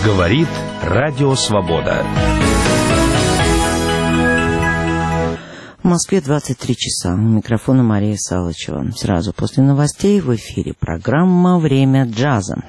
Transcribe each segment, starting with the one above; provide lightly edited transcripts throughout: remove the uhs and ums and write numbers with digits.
Говорит Радио Свобода. В Москве 23 часа. У микрофона Мария Салычева. Сразу после новостей в эфире программа «Время джаза».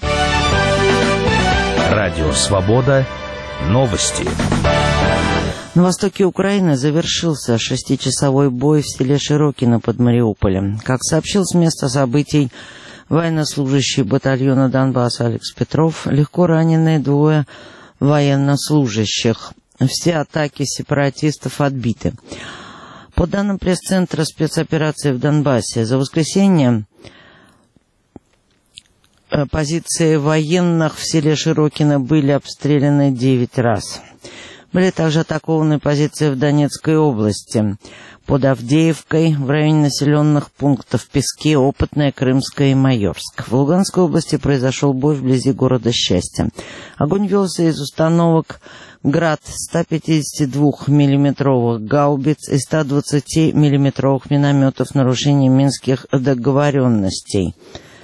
Радио Свобода. Новости. На востоке Украины завершился 6-часовой бой в селе Широкино под Мариуполем. Как сообщил с места событий военнослужащий батальона Донбасса Алекс Петров, легко раненые 2 военнослужащих. Все атаки сепаратистов отбиты. По данным пресс-центра спецоперации в Донбассе, за воскресенье позиции военных в селе Широкино были обстреляны 9 раз. Были также атакованы позиции в Донецкой области, под Авдеевкой, в районе населенных пунктов Пески, Опытная, Крымская и Майорск. В Луганской области произошел бой вблизи города Счастья. Огонь велся из установок «Град» 152-мм гаубиц и 120-мм минометов, нарушение минских договоренностей.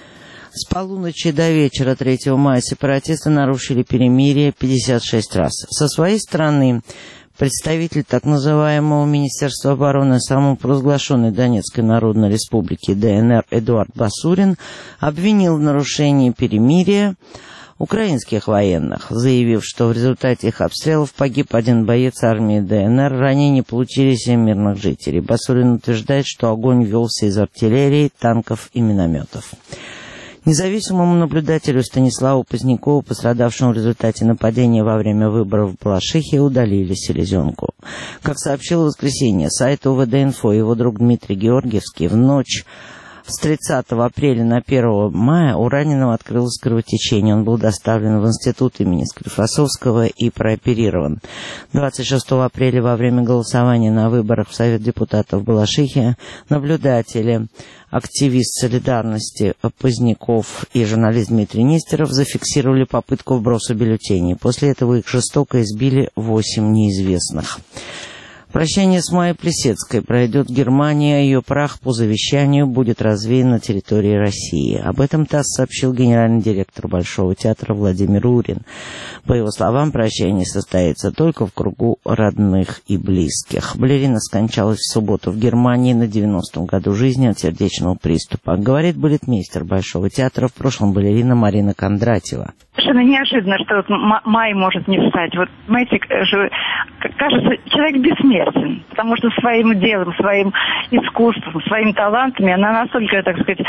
С полуночи до вечера 3 мая сепаратисты нарушили перемирие 56 раз. Со своей стороны, представитель так называемого Министерства обороны самопровозглашенной Донецкой Народной Республики ДНР Эдуард Басурин обвинил в нарушении перемирия украинских военных, заявив, что в результате их обстрелов погиб 1 боец армии ДНР, ранения получили 7 мирных жителей. Басурин утверждает, что огонь велся из артиллерии, танков и минометов. Независимому наблюдателю Станиславу Позднякову, пострадавшему в результате нападения во время выборов в Балашихе, удалили селезенку. Как сообщил в воскресенье сайт УВД-Инфо его друг Дмитрий Георгиевский, в ночь с 30 апреля на 1 мая у раненого открылось кровотечение. Он был доставлен в институт имени Склифосовского и прооперирован. 26 апреля во время голосования на выборах в Совет депутатов в Балашихе наблюдатели, активист «Солидарности» Поздняков и журналист Дмитрий Нестеров зафиксировали попытку вброса бюллетеней. После этого их жестоко избили 8 неизвестных. Прощание с Майей Плисецкой пройдет в Германии, а ее прах по завещанию будет развеян на территории России. Об этом ТАСС сообщил генеральный директор Большого театра Владимир Урин. По его словам, прощание состоится только в кругу родных и близких. Балерина скончалась в субботу в Германии на 90-м году жизни от сердечного приступа. Говорит балетмейстер Большого театра, в прошлом балерина Марина Кондратьева. Совершенно неожиданно, что вот Май может не встать. Вот, знаете, кажется, человек бессмертен, потому что своим делом, своим искусством, своими талантами она настолько, так сказать,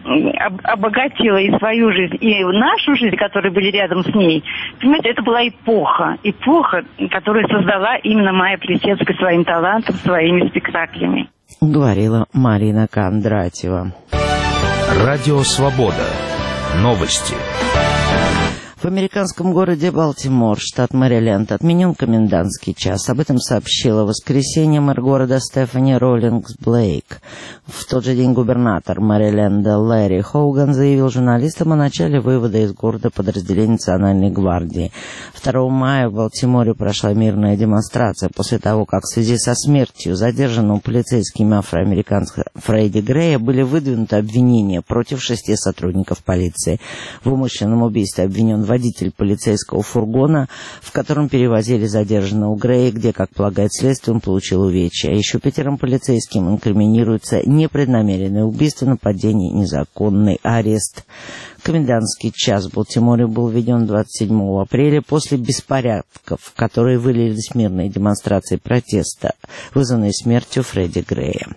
обогатила и свою жизнь, и нашу жизнь, которые были рядом с ней. Понимаете, это была эпоха, которую создала именно Майя Плисецкая своим талантом, своими спектаклями. Говорила Марина Кондратьева. Радио Свобода. Новости. В американском городе Балтимор, штат Мэриленд, отменен комендантский час. Об этом сообщила в воскресенье мэр города Стефани Роллингс Блейк. В тот же день губернатор Мэриленда Ларри Хоуган заявил журналистам о начале вывода из города подразделений Национальной гвардии. 2 мая в Балтиморе прошла мирная демонстрация после того, как в связи со смертью задержанного полицейскими афроамериканца Фредди Грея были выдвинуты обвинения против 6 сотрудников полиции. В умышленном убийстве обвинен водитель полицейского фургона, в котором перевозили задержанного Грея, где, как полагает следствие, он получил увечья. А еще 5 полицейским инкриминируется непреднамеренное убийство, нападение, незаконный арест. Комендантский час в Балтиморе был введен 27 апреля после беспорядков, которые вылились в мирные демонстрации протеста, вызванные смертью Фредди Грея.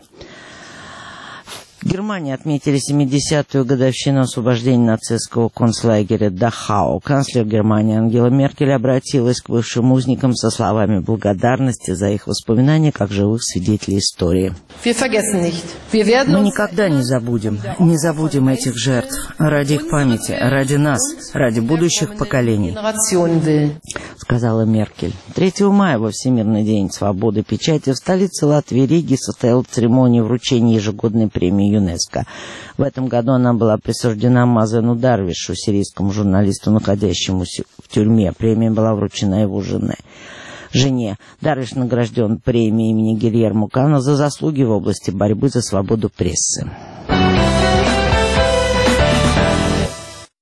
В Германии отметили 70-ю годовщину освобождения нацистского концлагеря Дахау. Канцлер Германии Ангела Меркель обратилась к бывшим узникам со словами благодарности за их воспоминания как живых свидетелей истории. Мы никогда не забудем этих жертв ради их памяти, ради нас, ради будущих поколений, сказала Меркель. 3 мая во Всемирный день свободы печати в столице Латвии Риге состоялась церемония вручения ежегодной премии ЮНЕСКО. В этом году она была присуждена Мазену Дарвишу, сирийскому журналисту, находящемуся в тюрьме. Премия была вручена его жене. Дарвиш награжден премией имени Гильермо Кана за заслуги в области борьбы за свободу прессы.